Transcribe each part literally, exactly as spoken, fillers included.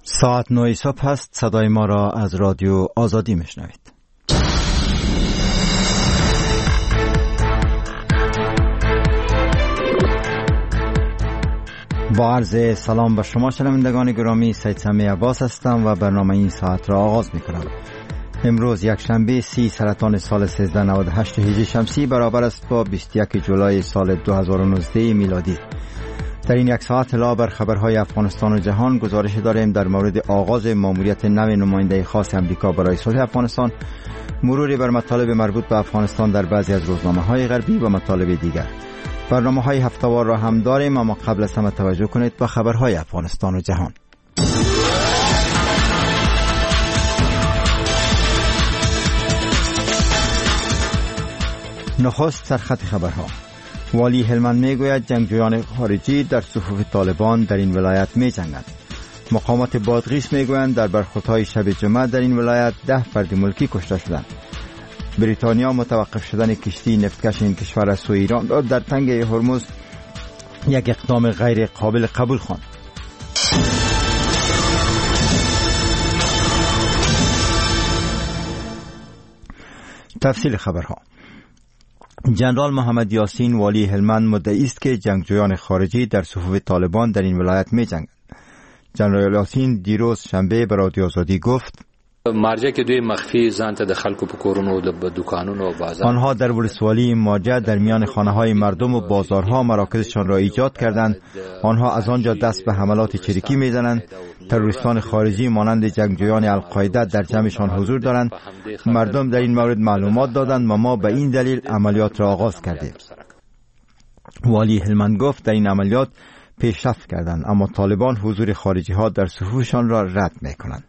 ساعت نه صبح هست. صدای ما را از رادیو آزادی میشنوید. با عرض سلام به شما شنوندگان گرامی، سید سمی عباس هستم و برنامه این ساعت را آغاز میکنم. امروز یک شنبه سی سرطان سال سیزده نود و هشت هجری شمسی برابر است با بیست و یک جولای سال دو هزار و نوزده میلادی. در این یک ساعت علاوه بر خبرهای افغانستان و جهان گزارش داریم در مورد آغاز ماموریت نو نماینده خاص امریکا برای صلح افغانستان، مروری بر مطالب مربوط به افغانستان در بعضی از روزنامه‌های غربی و مطالب دیگر. برنامه‌های هفته‌وار را هم داریم، اما قبل از همه توجه کنید به خبرهای افغانستان و جهان. نخست سرخط خبرها. والی هلمند میگوید جنگجویان خارجی در صفوف طالبان در این ولایت می جنگند. مقامات بادغیس میگویند در برخوردهای شب جمعه در این ولایت ده فرد ملکی کشته شدند. بریتانیا متوقف شدن کشتی نفتکش این کشور از سوی ایران را در تنگه هرمز یک اقدام غیر قابل قبول خواند. تفصیل خبرها. جنرال محمد یاسین والی هلمند مدعی است که جنگجویان خارجی در صفوف طالبان در این ولایت می جنگند. جنرال یاسین دیروز شنبه به رادیو آزادی گفت مارجه که دوی مخفی ځانته د خلکو په کورونو او د دکانونو او بازار آنها در ولسوالی مارجه در میان خانه های مردم و بازارها مراکزشان را ایجاد کردند. آنها از آنجا دست به حملات چریکی میزنند. تروریستان خارجی مانند جنگجویان القاعده در جمعشان حضور دارند. مردم در این مورد معلومات دادند و ما به این دلیل عملیات را آغاز کردیم. والی هلمند گفت در این عملیات پیشرفت کردند، اما طالبان حضور خارجی ها در صفوفشان را رد میکنند.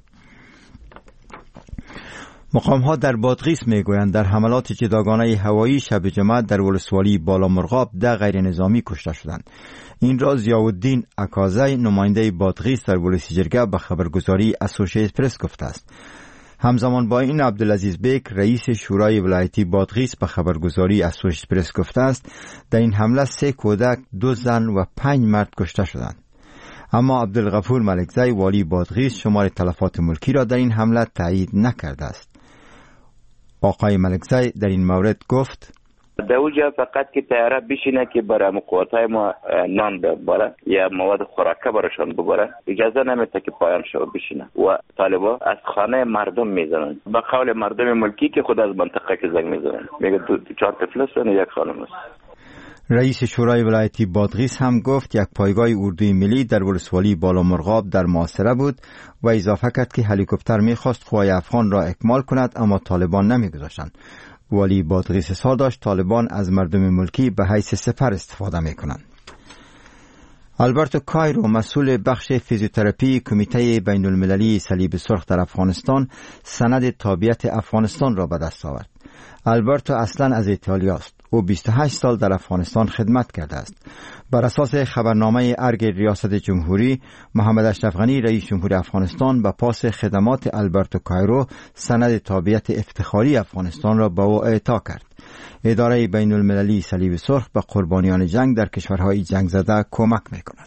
مقام ها در بادغیس میگویند در حملات جداگانه هوایی شب جمعه در ولسوالی بالا مرغاب ده غیر نظامی کشته شدند. این را ضیاءالدین اکازی نماینده بادغیس در ولسی جرگه به خبرگزاری اسوشییتد پرس گفته است. همزمان با این عبدالعزیز بیک رئیس شورای ولایتی بادغیس به خبرگزاری اسوشییتد پرس گفته است در این حمله سه کودک، دو زن و پنج مرد کشته شدند. اما عبدالغفور ملکزی والی بادغیس شمار تلفات ملکی را در این حمله تایید نکرده است. آقای ملکزی در این مورد گفت در اونجا فقط که طیاره بشینه که برای مقاطعه ما نان ببره یا مواد خوراکه براشون ببره، اجازه نمیده که پایان شو بشینه و طالبا از خانه مردم میزنن. به قول مردم ملکی که خود از منطقه که زنگ میزنن، میگه دو چهار طفل است و یک خانم است. رئیس شورای ولایتی بادغیس هم گفت یک پایگاه اردوی ملی در ولسوالی بالا مرغاب در محاصره بود و اضافه کرد که هلیکوپتر میخواست قوای افغان را اکمال کند، اما طالبان نمیگذاشتند. والی بادغیس اظهار داشت طالبان از مردم ملکی به حیث سپر استفاده میکنند. آلبرتو کایرو مسئول بخش فیزیوتراپی کمیته بین المللی صلیب سرخ در افغانستان سند تابعیت افغانستان را به دست آورد. آلبرتو اصلا از ایتالیا است. او بیست و هشت سال در افغانستان خدمت کرده است. بر اساس خبرنامه ارگ ریاست جمهوری، محمد اشرف غنی رئیس جمهور افغانستان به پاس خدمات آلبرتو کایرو سند تابعیت افتخاری افغانستان را به او اعطا کرد. اداره بین المللی صلیب سرخ به قربانیان جنگ در کشورهای جنگ زده کمک میکند.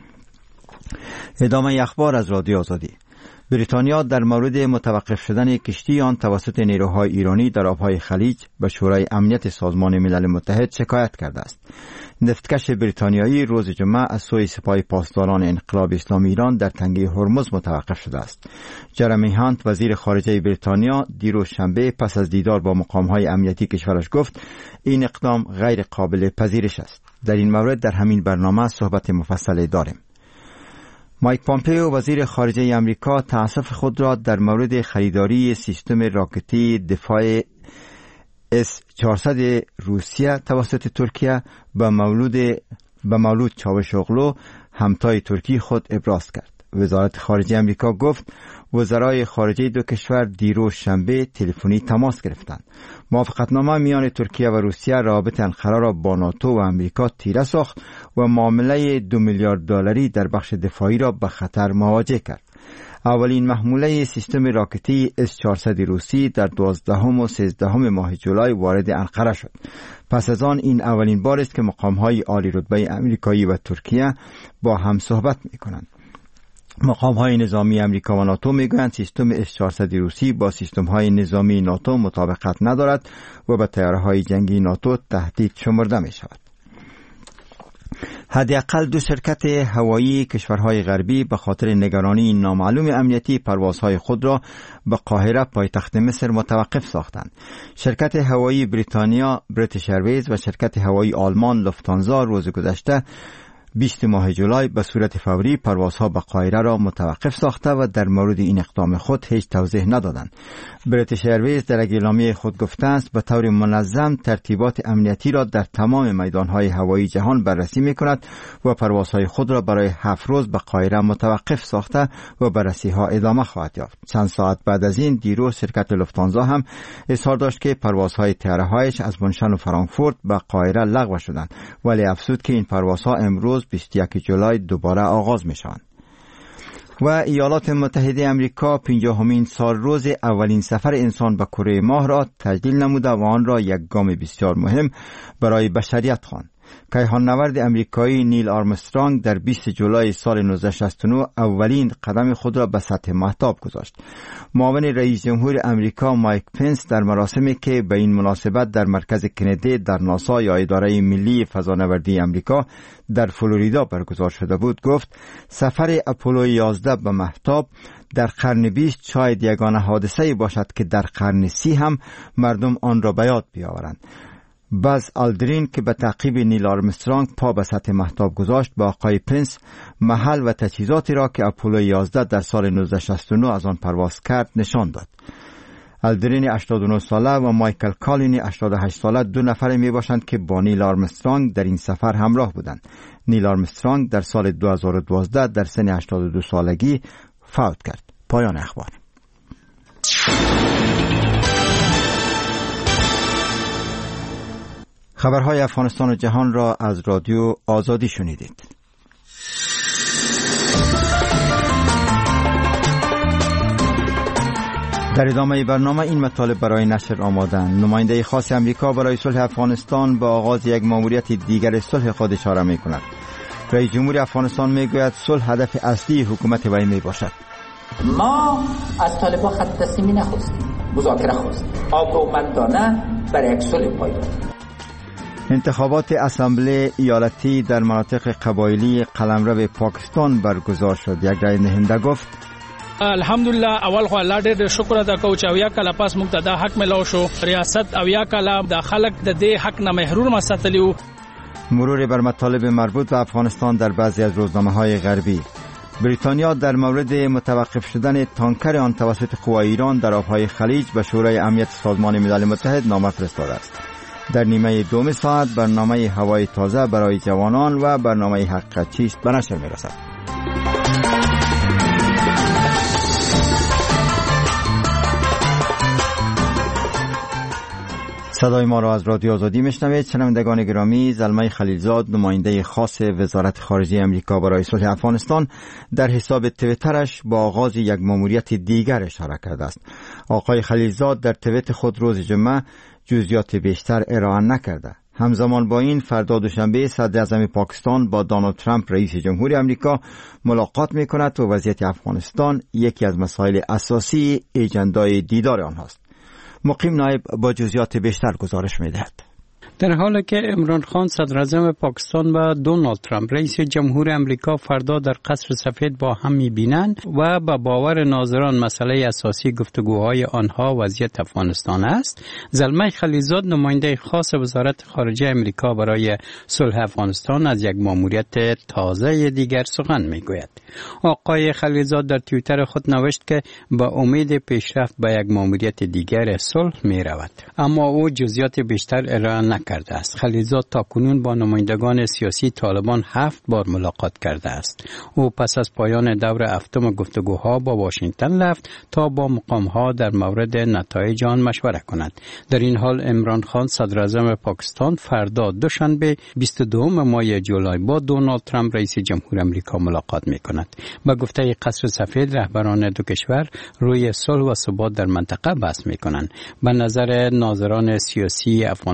ادامه اخبار از رادیو آزادی. بریتانیا در مورد متوقف شدن کشتی آن توسط نیروهای ایرانی در آبهای خلیج به شورای امنیت سازمان ملل متحد شکایت کرده است. نفتکش بریتانیایی روز جمعه از سوی سپاه پاسداران انقلاب اسلامی ایران در تنگه هرمز متوقف شده است. جرمی هانت وزیر خارجه بریتانیا دیروز شنبه پس از دیدار با مقامهای امنیتی کشورش گفت این اقدام غیر قابل پذیرش است. در این مورد در همین برنامه صحبت مفصل داریم. مایک پامپیو وزیر خارجه امریکا تأسف خود را در مورد خریداری سیستم راکتی دفاع اس چهارصد روسیه توسط ترکیه به مولود به مولود چاوشوغلو همتای ترکی خود ابراز کرد. وزارت خارجه امریکا گفت وزرای خارجه دو کشور دیروز شنبه تلفنی تماس گرفتند. موافقتنامه میان ترکیه و روسیه رابط انقره را با ناتو و امریکا تیره ساخت و معامله دو میلیارد دلاری در بخش دفاعی را به خطر مواجه کرد. اولین محموله سیستم راکتی اس چهارصد روسی در دوازدهم و سیزدهم ماه جولای وارد انقره شد. پس از آن این اولین بار است که مقام‌های عالی رتبه امریکایی و ترکیه با هم صحبت می‌کنند. مقام های نظامی امریکا و ناتو میگویند سیستم اس چهارصد روسی با سیستم های نظامی ناتو مطابقت ندارد و به طیاره های جنگی ناتو تهدید شمرده می شود. حداقل دو شرکت هوایی کشورهای غربی به خاطر نگرانی نامعلوم امنیتی پروازهای خود را به قاهره پایتخت مصر متوقف ساختند. شرکت هوایی بریتانیا بریتیش ایرویز و شرکت هوایی آلمان لوفتانزا روز گذشته بیست ماه جولای به صورت فوری پروازها به قاهره را متوقف ساخته و در مورد این اقدام خود هیچ توضیح ندادند. بریتیش ایرویز در اعلامیه خود گفته است به طور منظم ترتیبات امنیتی را در تمام میدانهای هوایی جهان بررسی می‌کند و پروازهای خود را برای هفت روز به قاهره متوقف ساخته و بررسی‌ها ادامه خواهد یافت. چند ساعت بعد از این دیروز شرکت لوفتانزا هم اظهار داشت که پروازهای طیاره‌هایش از منشن و فرانکفورت به قاهره لغو شدند، ولی افزود که این پروازها امروز بیست و یکم جولای دوباره آغاز می شوند. و ایالات متحده امریکا پنجاهمین سال روز اولین سفر انسان به کره ماه را تجلیل نموده و آن را یک گام بسیار مهم برای بشریت خواند. کیهان نورد امریکایی نیل آرمسترانگ در بیست جولای سال نوزده شصت و نه اولین قدم خود را به سطح مهتاب گذاشت. معاون رئیس جمهور امریکا مایک پنس در مراسمی که به این مناسبت در مرکز کندی در ناسا یا اداره ملی فضانوردی امریکا در فلوریدا برگزار شده بود گفت سفر اپولو یازده به مهتاب در قرن بیست شاید یگانه حادثه‌ای باشد که در قرن سی هم مردم آن را به یاد بیاورند. باز آلدرین که به تعقیب نیل آرمسترانگ پا به سطح مهتاب گذاشت با آقای پنس محل و تجهیزاتی را که اپولو یازده در سال نوزده شصت و نه از آن پرواز کرد نشان داد. آلدرین هشتاد و نه ساله و مایکل کالین هشتاد و هشت ساله دو نفر می باشند که با نیل آرمسترانگ در این سفر همراه بودند. نیل آرمسترانگ در سال دو هزار و دوازده در سن هشتاد و دو سالگی فوت کرد. پایان اخبار. خبرهای افغانستان و جهان را از رادیو آزادی شنیدید. در ادامه برنامه این مطالب برای نشر آمادند. نماینده خاص امریکا برای صلح افغانستان با آغاز یک ماموریت دیگر صلح خود اشاره می کند. رئیس جمهور افغانستان می گوید صلح هدف اصلی حکومت وی می باشد. ما از طالبان خط تسلیمی نخواستیم، مذاکره خواستیم، آگاهمندانه برای یک صلح پایدار. انتخابات اسامبله ایالتی در مناطق قبایلی قلمرو پاکستان برگزار شد. یک رای دهنده گفت الحمدلله اول خو الله ډېر شکر ادا کوم چې اویا کاله پاس موږ ته دا حق ملو شو. ریاست اویا کاله د خلک د دې حق نه محروم ساتلیو. مرور بر مطالب مربوط به افغانستان در بعضی از روزنامه‌های غربی. بریتانیا در مورد متوقف شدن تانکر آن توسط قوای ایران در آبهای خلیج به شورای امنیت سازمان ملل متحد نامه فرستاده است. در نیمه دوم ساعت برنامه هوای تازه برای جوانان و برنامه حقیقت چیست به نشر می‌رسد. صدای ما را از رادیو آزادی میشنوید. شنوندگان گرامی، زلمه خلیلزاد نماینده خاص وزارت خارجه امریکا برای صلح افغانستان در حساب توییترش با آغاز یک ماموریت دیگر اشاره کرده است. آقای خلیلزاد در توییت خود روز جمعه جزئیات بیشتر ارائه نکرده. همزمان با این فردا دوشنبه صدر اعظم پاکستان با دونالد ترامپ رئیس جمهور امریکا ملاقات می‌کند و وضعیت افغانستان یکی از مسائل اساسی اجندای دیدار آنهاست. مقیم نایب با جزئیات بیشتر گزارش می‌دهد. در حالی که عمران خان صدر اعظم پاکستان و دونالد ترامپ رئیس جمهور امریکا فردا در قصر سفید با هم می‌بینند و با باور ناظران مسئله اساسی گفتگوهای آنها وضعیت افغانستان است، زلمه خلیلزاد نماینده خاص وزارت خارجه امریکا برای صلح افغانستان از یک ماموریت تازه دیگر سخن می‌گوید. آقای خلیلزاد در توییتر خود نوشت که با امید پیشرفت به یک ماموریت دیگر صلح می‌رود، اما او جزئیات بیشتر ارائه نکرده است. خلیلزاد تاکنون با نمایندگان سیاسی طالبان هفت بار ملاقات کرده است. او پس از پایان دور هفتم گفتگوها با واشنگتن رفت تا با مقام‌ها در مورد نتایج آن مشوره کند. در این حال عمران خان صدر اعظم پاکستان فردا دوشنبه بیست و دو ماه جولای با دونالد ترامپ رئیس جمهور امریکا ملاقات می‌کند. با گفته قصر سفید رهبران دو کشور روی صلح و ثبات در منطقه بحث می‌کنند. به نظر ناظران سیاسی افغانستان و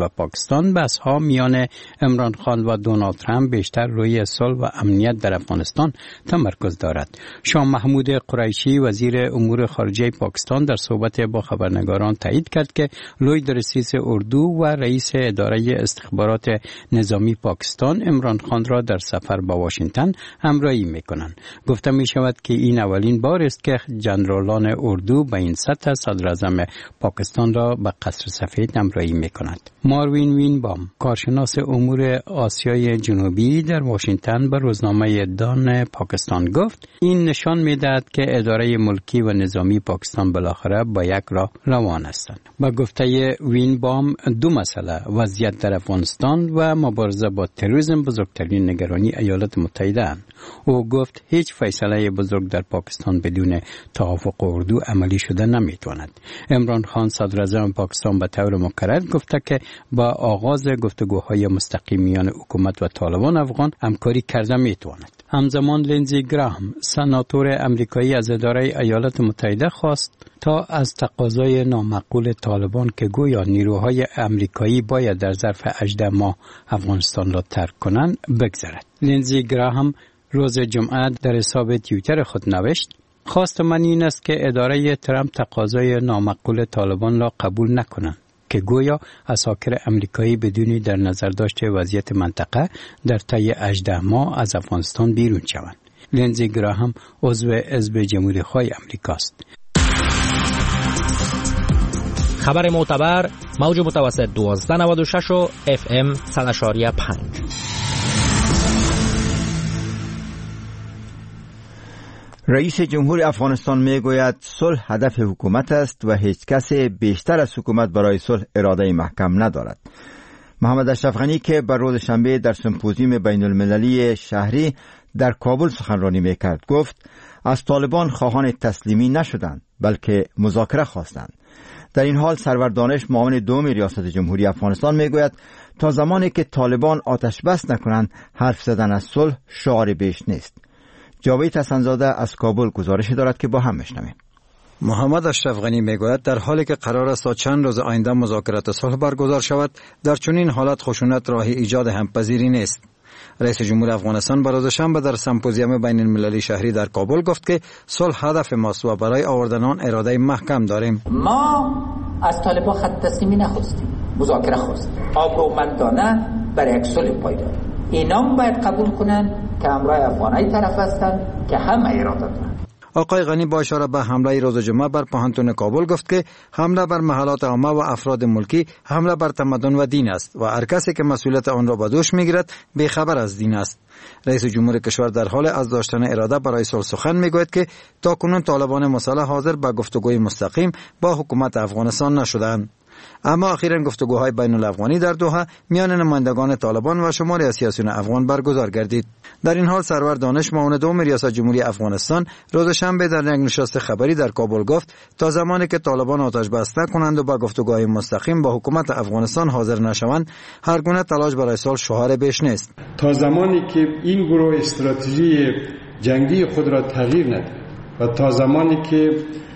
و پاکستان بحث ها میان عمران خان و دونالد ترامپ بیشتر روی صلح و امنیت در افغانستان تمرکز دارد. شاه محمود قریشی وزیر امور خارجه پاکستان در صحبت با خبرنگاران تایید کرد که لوید رئیس اردو و رئیس اداره استخبارات نظامی پاکستان عمران خان را در سفر با واشنگتن همراهی می‌کنند. گفته می‌شود که این اولین بار است که ژنرالان اردو به این سطح صدراعظم پاکستان را به قصر سفید همراهی می‌کند. ماروین وینبام کارشناس امور آسیای جنوبی در واشنگتن به روزنامه دان پاکستان گفت این نشان می‌دهد که اداره ملکی و نظامی پاکستان بالاخره با یک راه روان هستند. با گفته وینبام دو مسئله وضعیت در افغانستان و مبارزه با تروریسم بزرگترین نگرانی ایالات متحده اند. او گفت هیچ فیصله بزرگ در پاکستان بدون توافق اردو عملی شده نمیتواند. عمران خان صدراعظم پاکستان به طور مکرر گفته که با آغاز گفتگوهای مستقیم میان حکومت و طالبان افغان همکاری کرده میتواند. همزمان لینزی گراهم سناتور امریکایی از اداره ایالات متحده خواست تا از تقاضای نامعقول طالبان که گویا نیروهای امریکایی باید در ظرف هجده ماه افغانستان را ترک کنند بگذرد. لینزی گراهم روز جمعه در حساب توییتر خود نوشت خواست من این است که اداره ترامپ تقاضای نامعقول طالبان را قبول نکنند که گویا عساکر امریکایی بدون در نظر داشته وضعیت منطقه در طی هجده ماه از افغانستان بیرون شوند. لینزی گراهم عضو حزب جمهوری‌خواه امریکاست. خبر معتبر موج متوسط دوازده نود و شش و اف ام صد و پنج. رئیس جمهور افغانستان میگوید صلح هدف حکومت است و هیچ کس بیشتر از حکومت برای صلح اراده محکم ندارد. محمد اشرف غنی که بر روز شنبه در سمپوزیوم بین المللی شهری در کابل سخنرانی میکرد گفت از طالبان خواهان تسلیمی نشدند بلکه مذاکره خواستند. در این حال سرور دانش معاون دوم ریاست جمهوری افغانستان میگوید تا زمانی که طالبان آتش بس نکنند حرف زدن از صلح شعار بیش نیست. جاوید حسن‌زاده از کابل گزارش دارد که با هم میشنویم. محمد اشرف غنی میگوید در حالی که قرار است تا چند روز آینده مذاکرات صلح برگزار شود در چنین حالت خشونت راه ایجاد همپذیری نیست. رئیس جمهور افغانستان به روز شنبه در سمپوزیوم بین المللی شهری در کابل گفت که صلح هدف ماست و برای آوردن آن اراده محکم داریم. ما از طالبان خط تسلیمی نخواستیم، مذاکره خواستیم، آبرومندانه برای یک صلح پایدار. اینا باید قبول کنن که همراه افغانای طرف هستند که همه اراده دارند. آقای غنی با اشاره به حمله روز جمعه بر پوهنتون کابل گفت که حمله بر محلات عامه و افراد ملکی حمله بر تمدن و دین است و هر کسی که مسئولیت آن را به دوش میگیرد بیخبر از دین است. رئیس جمهور کشور در حال از داشتن اراده برای صلح سخن میگوید که تاکنون طالبان مسلح حاضر به گفتگوی مستقیم با حکومت افغانستان نشدند. اما اخیراً گفتگوهای بین الافغانی در دوحه میان نمایندگان طالبان و شماری از سیاسیون افغان برگزار گردید. در این حال سرور دانش معاون دوم ریاست جمهوری افغانستان روز شنبه در یک نشست خبری در کابل گفت تا زمانی که طالبان آتش بس نکنند و به گفتگوهای مستقیم با حکومت افغانستان حاضر نشوند هر گونه تلاش برای صلح شعار بیش نیست. تا زمانی که این گروه استراتژی جنگی خود را تغییر نده و تا زمانی که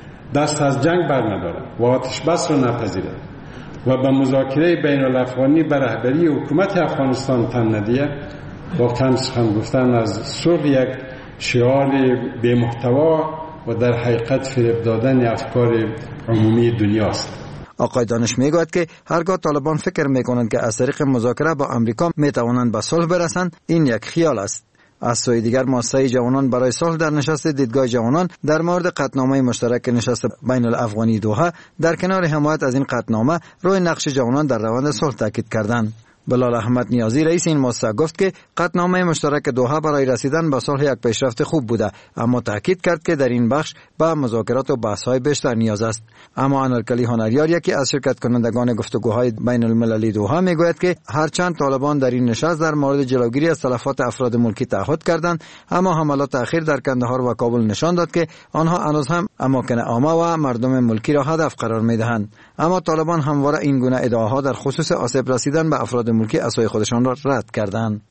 دست از جنگ برندارد و آتش بس را نپذیرد و به مذاکره بین الافغانی بر رهبری حکومت افغانستان تن ندهد واقعا سخن گفتن از صلح یک شعار بی محتوا و در حقیقت فریب دادن افکار عمومی دنیاست. آقای دانش میگوید که هرگاه طالبان فکر میکنند که از طریق مذاکره با امریکا میتوانند به صلح برسند این یک خیال است. از سوی دیگر مؤسسه جوانان برای صلح در نشست دیدگاه جوانان در مورد قطعنامه مشترک نشست بین الافغانی دوحه در کنار حمایت از این قطعنامه روی نقش جوانان در روند صلح تاکید کردند. بلال احمد نیازی رئیس این مؤسسه گفت که قطعنامه مشترک دوحه برای رسیدن به صلح یک پیشرفت خوب بوده اما تاکید کرد که در این بخش به مذاکرات و بحث‌های بیشتر نیاز است. اما انارکلی هنریار یکی از شرکت کنندگان گفتگوهای بین المللی دوحه میگوید که هرچند طالبان در این نشست در مورد جلوگیری از تلفات افراد ملکی تعهد کردند اما حملات اخیر در کندهار و کابل نشان داد که آنها هنوز هم اماکن عامه و مردم ملکی را هدف قرار میدهند. اما طالبان همواره این گونه ادعاها در خصوص آسیب رسیدن به افراد ملکی از سوی خودشان را رد کردند.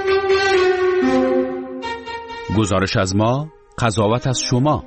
گزارش از ما، قضاوت از شما.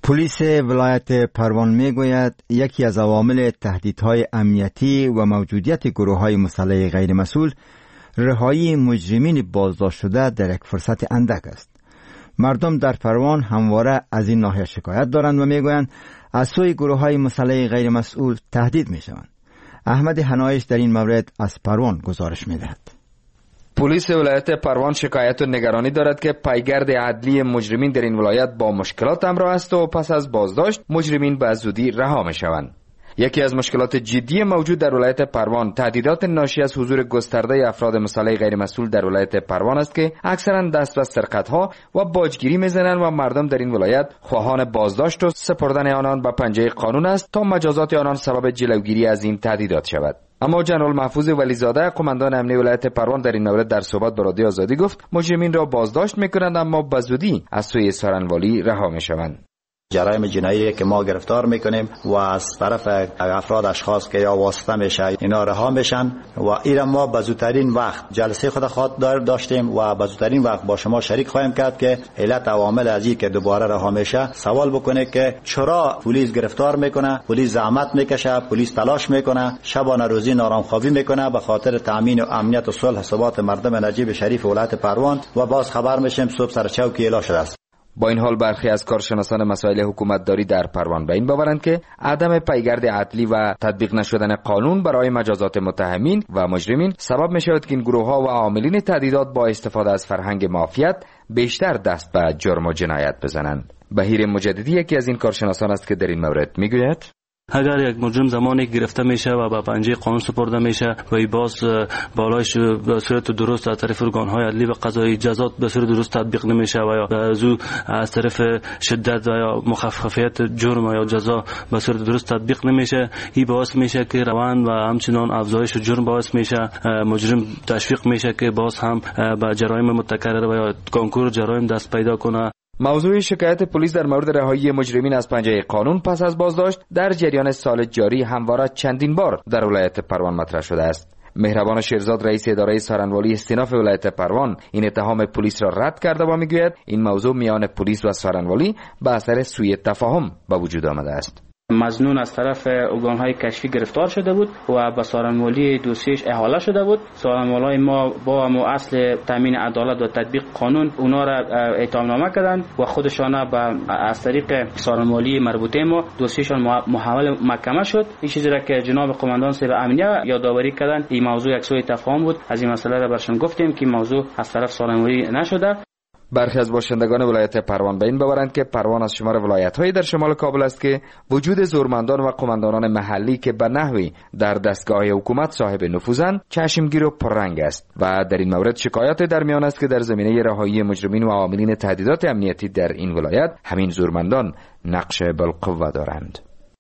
پلیس ولایت پروان میگوید یکی از عوامل تهدیدهای امنیتی و موجودیت گروه‌های مسلح غیر مسئول رهایی مجرمین بازداشت شده در یک فرصت اندک است. مردم در پروان همواره از این ناحیه شکایت دارند و میگویند از سوی گروه‌های مسلح غیر مسئول تهدید میشوند. احمد حنایش در این مورد از پروان گزارش میدهد. پلیس ولایت پروان شکایت و نگرانی دارد که پیگرد عدلی مجرمین در این ولایت با مشکلات همراه است و پس از بازداشت مجرمین به زودی رها میشوند. یکی از مشکلات جدی موجود در ولایت پروان تهدیدات ناشی از حضور گسترده افراد مسلح غیر مسئول در ولایت پروان است که اکثرا دست به سرقت‌ها و باجگیری میزنند و مردم در این ولایت خواهان بازداشت و سپردن آنان به پنجه قانون است تا مجازات آنان سبب جلوگیری از این تهدیدات شود. اما جنرال محفوظ ولیزاده قماندان امنیه ولایت پروان در این مورد در صحبت با رادیو آزادی گفت مجرمین را بازداشت میکنند اما به زودی از سوی سارنوالی رها میشوند. جرایم جنایی که ما گرفتار میکنیم و از طرف افراد اشخاص که یا واسطه میشه اینا رها میشن و اینا ما به زودترین وقت جلسه خود خود داشتیم و به زودترین وقت با شما شریک خواهیم کرد که علت عوامل از این که دوباره رها میشه سوال بکنه که چرا پلیس گرفتار میکنه، پلیس زحمت میکشه، پلیس تلاش میکنه، شبانه روزی نارام خوابی میکنه به خاطر تامین و امنیت و صلح ثبات مردم نجیب شریف ولایت پروان و باز خبر میشیم صبح سر چوکی اعلام شده است. با این حال برخی از کارشناسان مسائل حکومتداری در پروان به این باورند که عدم پیگرد عدلی و تطبیق نشدن قانون برای مجازات متهمین و مجرمین سبب می شود که این گروه ها و عاملین تهدیدات با استفاده از فرهنگ مافیات بیشتر دست به جرم و جنایت بزنند. بهیر مجددی یکی از این کارشناسان است که در این مورد می گوید اگر یک مجرم زمانی گرفته میشه و به پنجه قانون سپرده میشه و باز بالایش به صورت درست از طرف ارگان‌های عدلی و قضایی جزات به صورت درست تطبیق نمیشه و یا از از طرف شدت و یا مخففیت جرم یا جزا به صورت درست تطبیق نمیشه، این باعث میشه که روان و همچنان افزایش جرم باعث میشه، مجرم تشویق میشه که باز هم به جرایم متکرر و یا کانکور جرایم دست پیدا کنه. موضوع شکایت پلیس در مورد رهایی مجرمین از پنجه قانون پس از بازداشت در جریان سال جاری همواره چندین بار در ولایت پروان مطرح شده است. مهربان شیرزاد رئیس اداره سارنوالی استیناف ولایت پروان این اتهام پلیس را رد کرده و میگوید این موضوع میان پلیس و سارنوالی به اثر سوء تفاهم به وجود آمده است. مظنون از طرف ارگان‌های کشفی گرفتار شده بود و به سارنوالی دوسیش احاله شده بود. سارنوالای ما با مو اصل تامین عدالت و تطبیق قانون اونا را اعتمادنامه کردند و خودشان به از طریق سارنوالی مربوطه ما دوسیشان محول محکمه شد. این چیزی را که جناب قماندان صاحب امنیه یادآوری کردند این موضوع یک سوء تفاهم بود. از این مسئله را برشون گفتیم که موضوع از طرف سارنوالی نشده. برخی از باشندگان ولایت پروان به این باورند که پروان از شمار ولایت‌های در شمال کابل است که وجود زورمندان و قماندانان محلی که به نحوی در دستگاه حکومت صاحب نفوذند چشمگیر و پررنگ است و در این مورد شکایات در میان است که در زمینه رهایی مجرمین و عاملین تهدیدات امنیتی در این ولایت همین زورمندان نقش بالقوه دارند.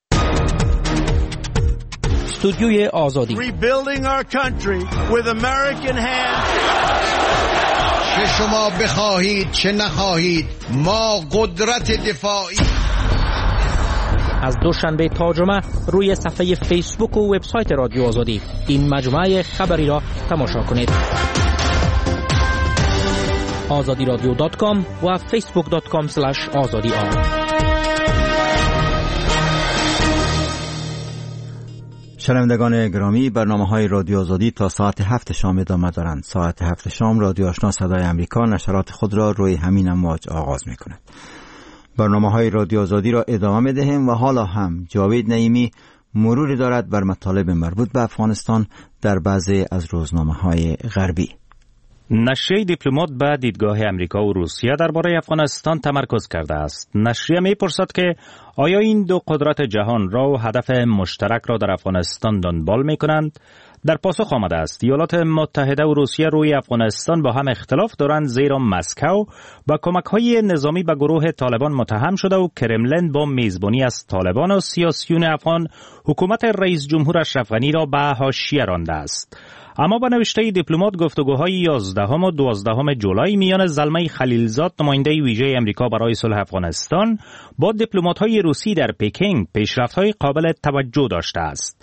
استودیوی آزادی چه شما بخواهید چه نخواهید ما قدرت دفاعی. از دوشنبه تا جمعه روی صفحه فیسبوک و وبسایت رادیو آزادی این مجموعه خبری را تماشا کنید. آزادی رادیو دات کام و فیسبوک دات کام اسلش آزادی آن. شنوندگان گرامی، برنامه‌های رادیو آزادی تا ساعت هفت شام ادامه دارند. ساعت هفت شام رادیو آشنا صدای امریکا نشرات خود را روی همین امواج آغاز می‌کند. برنامه‌های رادیو آزادی را ادامه می‌دهیم و حالا هم جاوید نعیمی مروری دارد بر مطالب مربوط به افغانستان در بعضی از روزنامه‌های غربی. نشریه دیپلمات به دیدگاه امریکا و روسیه درباره افغانستان تمرکز کرده است. نشریه می‌پرسد که آیا این دو قدرت جهان را و هدف مشترک را در افغانستان دنبال می‌کنند؟ در پاسخ آمده است ایالات متحده و روسیه روی افغانستان با هم اختلاف دارند، زیرا مسکو با کمک‌های نظامی به گروه طالبان متهم شده و کرملین با میزبانی از طالبان و سیاسیون افغان حکومت رئیس جمهور اشرف غنی را به حاشیه رانده است. اما با نوشته دیپلمات گفتگوهای یازدهم و دوازدهم جولای میان زلمه خلیلزاد نماینده ویژه امریکا برای صلح افغانستان با دیپلمات‌های روسی در پکینگ پیشرفت‌های قابل توجه داشته است.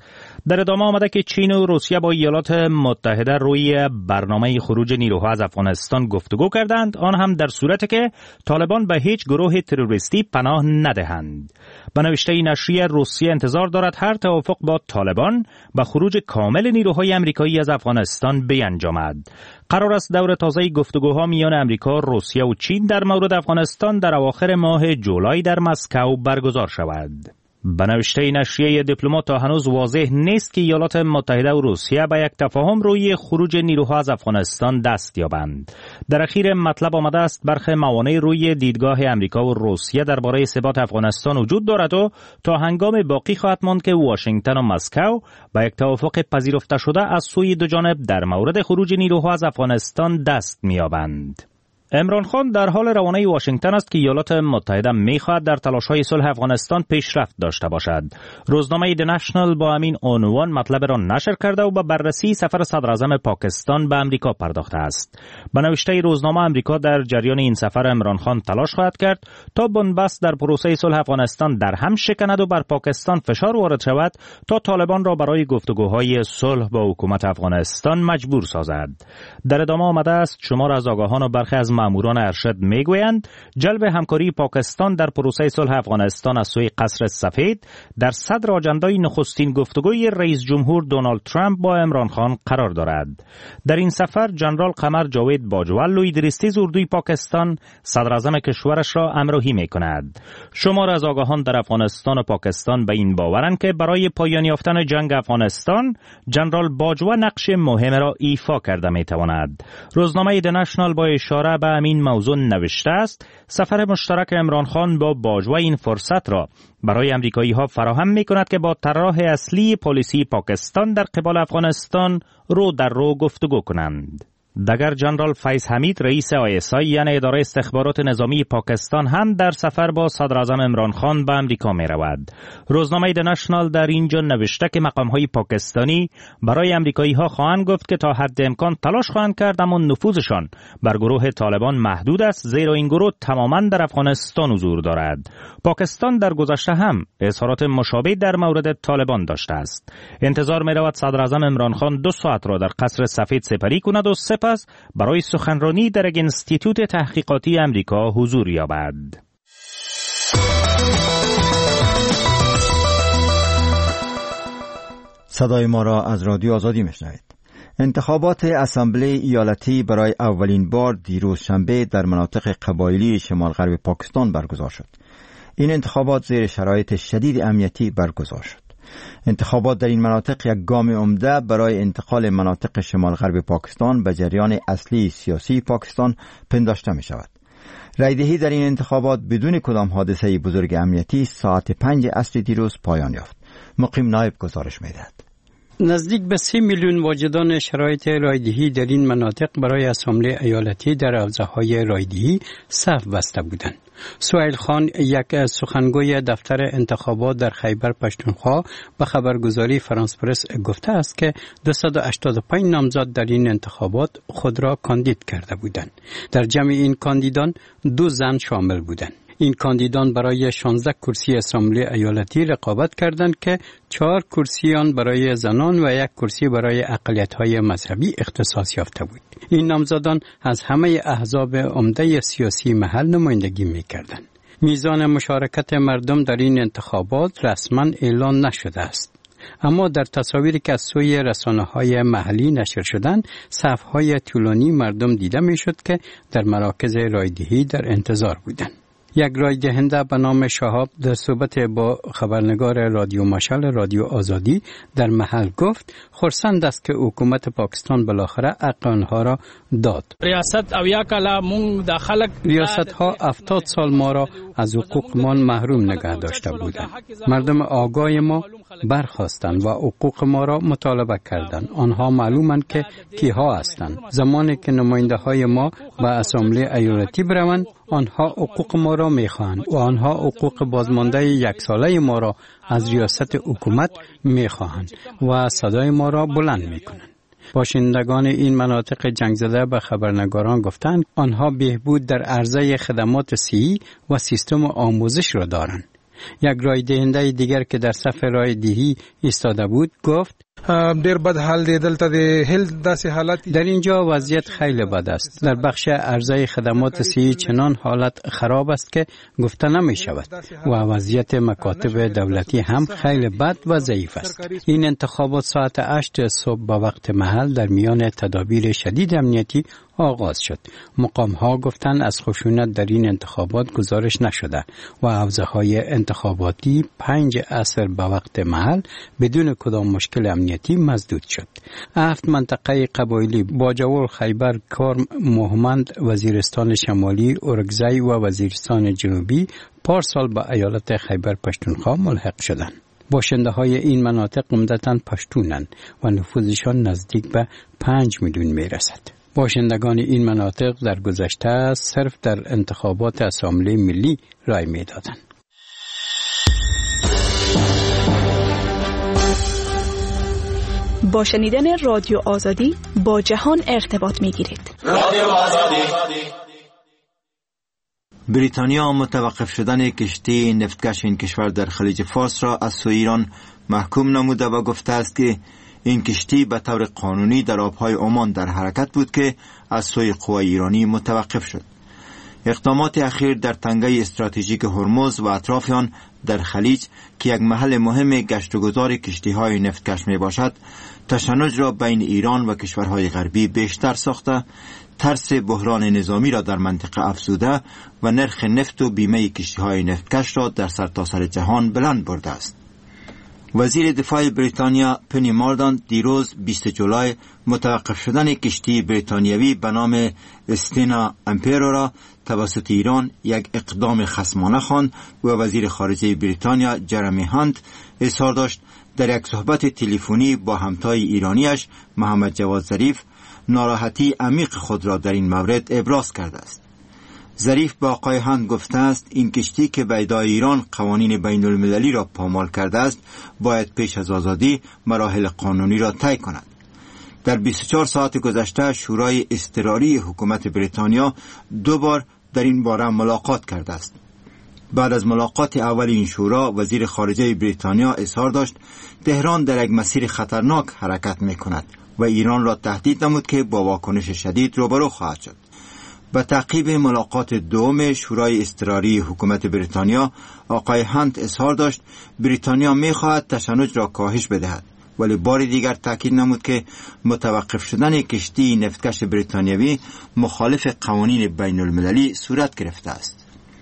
در ادامه آمده که چین و روسیه با ایالات متحده روی برنامه خروج نیروها از افغانستان گفتگو کردند، آن هم در صورتی که طالبان به هیچ گروه تروریستی پناه ندهند. به نوشته نشریه روسیه انتظار دارد هر توافق با طالبان به خروج کامل نیروهای آمریکایی از افغانستان بیانجامد. قرار است دور تازه گفتگوها میان آمریکا، روسیه و چین در مورد افغانستان در اواخر ماه جولای در مسکو برگزار شود. به نوشته نشریه دیپلمات تا هنوز واضح نیست که ایالات متحده و روسیه به یک تفاهم روی خروج نیروها از افغانستان دست یابند. در اخیر مطلب آمده است برخی موانع روی دیدگاه امریکا و روسیه درباره ثبات افغانستان وجود دارد و تا هنگام باقی خواهد ماند که واشنگتن و مسکو به یک توافق پذیرفته شده از سوی دو جانب در مورد خروج نیروها از افغانستان دست می‌یابند. عمران خان در حال روانه واشنگتن است که ایالات متحده می‌خواهد در تلاش‌های صلح افغانستان پیشرفت داشته باشد. روزنامه دی نشنال با همین عنوان مطلب را نشر کرده و به بررسی سفر صدراعظم پاکستان به امریکا پرداخته است. به نوشته روزنامه امریکا در جریان این سفر عمران خان تلاش خواهد کرد تا بنبست در پروسه صلح افغانستان در هم شکند و بر پاکستان فشار وارد شود تا طالبان را برای گفتگوهای صلح با حکومت افغانستان مجبور سازد. در ادامه آمده است شمار از آگاهان و برخی از ماموران ارشد میگویند جلب همکاری پاکستان در پروسه صلح افغانستان از سوی قصر سفید در صدر آجندای نخستین گفتگوی رئیس جمهور دونالد ترامپ با عمران خان قرار دارد. در این سفر جنرال قمر جاوید باجوه لوی درستیز اردوی پاکستان صدر اعظم کشورش را همراهی میکند. شمار از آگاهان در افغانستان و پاکستان به این باورند که برای پایان یافتن جنگ افغانستان جنرال باجوه نقش مهم را ایفا کرده میتواند. روزنامه دی نشنال با اشاره به همین موضوع نوشته است سفر مشترک عمران خان با باجوه این فرصت را برای امریکایی ها فراهم می کند که با طراح اصلی پالیسی پاکستان در قبال افغانستان رو در رو گفتگو کنند. دگر جنرال فیض حمید رئیس آی اس آی یعنی اداره استخبارات نظامی پاکستان هم در سفر با صدر اعظم عمران خان به امریکا می رود. روزنامه دی نشنال در اینجا نوشته که مقام های پاکستانی برای امریکایی ها خواهند گفت که تا حد امکان تلاش خواهند کرد اما نفوذشان بر گروه طالبان محدود است، زیرا این گروه تماما در افغانستان حضور دارد. پاکستان در گذشته هم اظهارات مشابه در مورد طالبان داشته است. انتظار می رود صدر اعظم عمران خان دو ساعت را در قصر سفید سپری کند و سپس برای سخنرانی در یک انستیتوت تحقیقاتی امریکا حضور یابد. صدای ما را از رادیو آزادی میشنوید. انتخابات اسامبله ایالتی برای اولین بار دیروز شنبه در مناطق قبایلی شمال غرب پاکستان برگزار شد. این انتخابات زیر شرایط شدید امنیتی برگزار شد. انتخابات در این مناطق یک گام عمده برای انتقال مناطق شمال غرب پاکستان به جریان اصلی سیاسی پاکستان پنداشته می شود. رایدهی در این انتخابات بدون کدام حادثه بزرگ امنیتی ساعت پنج عصر دیروز پایان یافت. مقیم نایب گزارش می دهد. نزدیک به سی میلیون واجدان شرایط رایدهی در این مناطق برای اسامبله ایالتی در حوزه‌های رایدهی صف بسته بودند. سهیل خان یک سخنگوی دفتر انتخابات در خیبر پختونخوا به خبرگزاری فرانس پرس گفته است که دویست و هشتاد و پنج نامزد در این انتخابات خود را کاندید کرده بودند. در جمع این کاندیدان دو زن شامل بودند. این کاندیدان برای شانزده کرسی اسامبله ایالتی رقابت کردند که چهار کرسی آن برای زنان و یک کرسی برای اقلیت‌های مذهبی اختصاص یافته بود. این نامزدان از همه احزاب عمده سیاسی محل نمایندگی می‌کردند. میزان مشارکت مردم در این انتخابات رسما اعلان نشده است. اما در تصاویری که از سوی رسانه‌های محلی نشر شدند، صف‌های طولانی مردم دیده می‌شد که در مراکز رایدهی در انتظار بودند. یک رای دهنده به نام شهاب در صحبت با خبرنگار رادیو مشعل رادیو آزادی در محل گفت خرسند است که حکومت پاکستان بالاخره حق آنها را داد. ریاست اویا کلا مونږ د خلک ریاست ها هفتاد سال ما را از حقوقمان محروم نگه داشته بودند. مردم آگاه ما برخاستند و حقوق ما را مطالبه کردند. آنها معلومند که کیها هستند. زمانی که نماینده های ما به اسامبله ایالتی بروند آنها حقوق ما را میخواهند و آنها حقوق بازمانده یک ساله ما را از ریاست حکومت میخواهند و صدای ما را بلند میکنند. باشندگان این مناطق جنگ زده به خبرنگاران گفتند آنها بهبود در عرضه خدمات صحی و سیستم آموزش را دارند. یک رای دهنده دیگر که در صف رای دهی ایستاده بود گفت ډیر بد حال دی دلته د هیلث داسې حالت در اینجا وضعیت خیلی بد است. در بخش ارزای خدمات صحی چنان حالت خراب است که گفته نمی شود و وضعیت مکاتب دولتی هم خیلی بد و ضعیف است. این انتخابات ساعت هشت صبح به وقت محل در میان تدابیر شدید امنیتی آغاز شد. مقام ها گفتند از خشونت در این انتخابات گزارش نشده و حوزه های انتخاباتی پنج عصر به وقت محل بدون کدام مشکل امنیتی مسدود شد. هفت منطقه قبایلی باجوور، خیبر، کرم، مهمند، وزیرستان شمالی، اورگزای و وزیرستان جنوبی پارسال به ایالت خیبر پشتونخوا ملحق شدند. باشنده های این مناطق عمدتاً پشتونند و نفوذشان نزدیک به پنج میلیون می رسد. باشندگان این مناطق در گذشته صرف در انتخابات اسامبله ملی رای می دادند. با شنیدن رادیو آزادی با جهان ارتباط می گیرید. رادیو آزادی. بریتانیا متوقف شدن کشتی نفتکش این کشور در خلیج فارس را از سوی ایران محکوم نموده و گفته است که این کشتی به طور قانونی در آبهای عمان در حرکت بود که از سوی قوای ایرانی متوقف شد. اقدامات اخیر در تنگه استراتژیک هرمز و اطراف آن در خلیج که یک محل مهم گشت و گذار کشتی‌های نفتکش می باشد، تشنج را بین ایران و کشورهای غربی بیشتر ساخته، ترس بحران نظامی را در منطقه افزوده و نرخ نفت و بیمه کشتی‌های نفتکش را در سرتاسر جهان بلند برده است. وزیر دفاع بریتانیا پنی ماردان دیروز بیست جولای متوقف شدن کشتی بریتانیوی به نام استینا امپیرو را توسط ایران یک اقدام خصمانه خواند و وزیر خارجه بریتانیا جرمی هانت اظهار داشت در یک صحبت تلفنی با همتای ایرانیش محمد جواد ظریف ناراحتی عمیق خود را در این مورد ابراز کرده است. ظریف با آقای هند گفته است این کشتی که به ادعای ایران قوانین بین المللی را پامال کرده است باید پیش از آزادی مراحل قانونی را طی کند. در بیست و چهار ساعت گذشته شورای اضطراری حکومت بریتانیا دو بار در این باره ملاقات کرده است. بعد از ملاقات اول این شورا وزیر خارجه بریتانیا اظهار داشت تهران در یک مسیر خطرناک حرکت می کند و ایران را تهدید نمود که با واکنش شدید روبرو خواهد شد. به تعقیب ملاقات دوم شورای اضطراری حکومت بریتانیا آقای هانت اظهار داشت بریتانیا می خواهد تشنج را کاهش بدهد، ولی بار دیگر تاکید نمود که متوقف شدن کشتی نفتکش بریتانیوی مخالف قوانین بین المللی صورت گرفته است.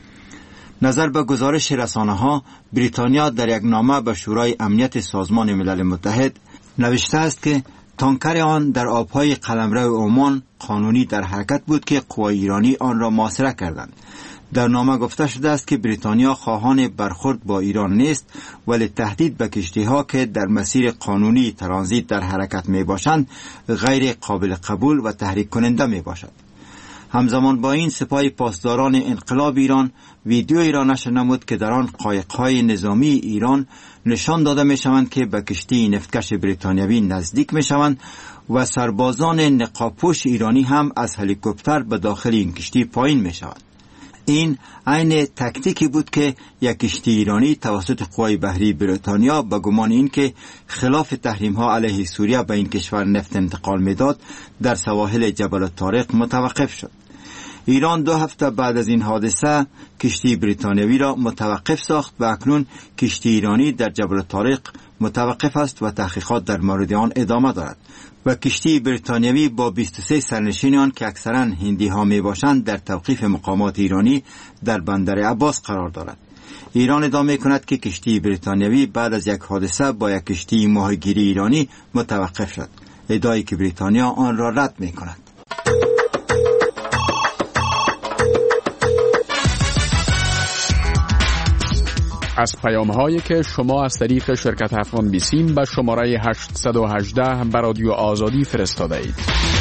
نظر به گزارش رسانه‌ها بریتانیا در یک نامه به شورای امنیت سازمان ملل متحد نوشته است که تانکر آن در آبهای قلمرو عمان قانونی در حرکت بود که قوای ایرانی آن را محاصره کردند. در نامه گفته شده است که بریتانیا خواهان برخورد با ایران نیست، ولی تهدید به کشتی‌ها که در مسیر قانونی ترانزیت در حرکت می باشند غیر قابل قبول و تحریک کننده می باشد. همزمان با این سپاه پاسداران انقلاب ایران ویدیویی را نشر نمود که در آن قایق‌های نظامی ایران نشان داده می شوند که به کشتی نفتکش بریتانیوی نزدیک می شوند و سربازان نقابپوش ایرانی هم از هلیکوپتر به داخل این کشتی پایین می شوند. این عین تکتیکی بود که یک کشتی ایرانی توسط قوای بحری بریتانیا به گمان این که خلاف تحریم ها علیه سوریه به این کشور نفت انتقال میداد در سواحل جبل الطارق متوقف شد. ایران دو هفته بعد از این حادثه کشتی بریتانیوی را متوقف ساخت و اکنون کشتی ایرانی در جبل الطارق متوقف است و تحقیقات در مورد آن ادامه دارد و کشتی بریتانیوی با بیست و سه سرنشین آن که اکثرا هندی ها می باشند در توقیف مقامات ایرانی در بندر عباس قرار دارد. ایران ادعا کند که کشتی بریتانیوی بعد از یک حادثه با یک کشتی ماهیگیری ایرانی متوقف شد، ادعایی که بریتانیا آن را رد می کند. از پیام هایی که شما از طریق شرکت افغان بیسیم به شماره هشت یک هشت به رادیو آزادی فرستاده اید.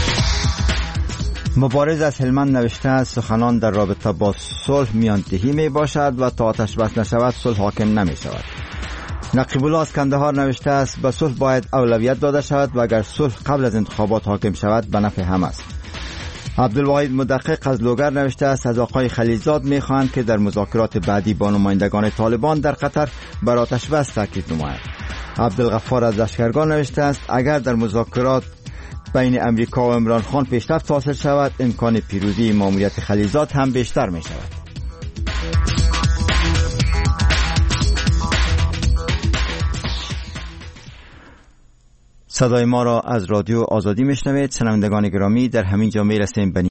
مبارز از هلمند نوشته است سخنان در رابطه با صلح میانتهی می باشد و تا آتش بس نشود صلح حاکم نمی شود. نقیب الله از کندهار نوشته است به صلح باید اولویت داده شود و اگر صلح قبل از انتخابات حاکم شود به نفع هم است. عبدالواحد مدقق از لوگر نوشته است از آقای خلیلزاد میخواهند که در مذاکرات بعدی با نمایندگان طالبان در قطر بر آتش بس تاکید نماید. عبدالغفار از لشکرگاه نوشته است اگر در مذاکرات بین امریکا و عمران خان پیشرفت حاصل شود امکان پیروزی ماموریت خلیلزاد هم بیشتر می شود. صدای ما را از رادیو آزادی میشنوید. شنوندگان گرامی، در همین جا میرسیم به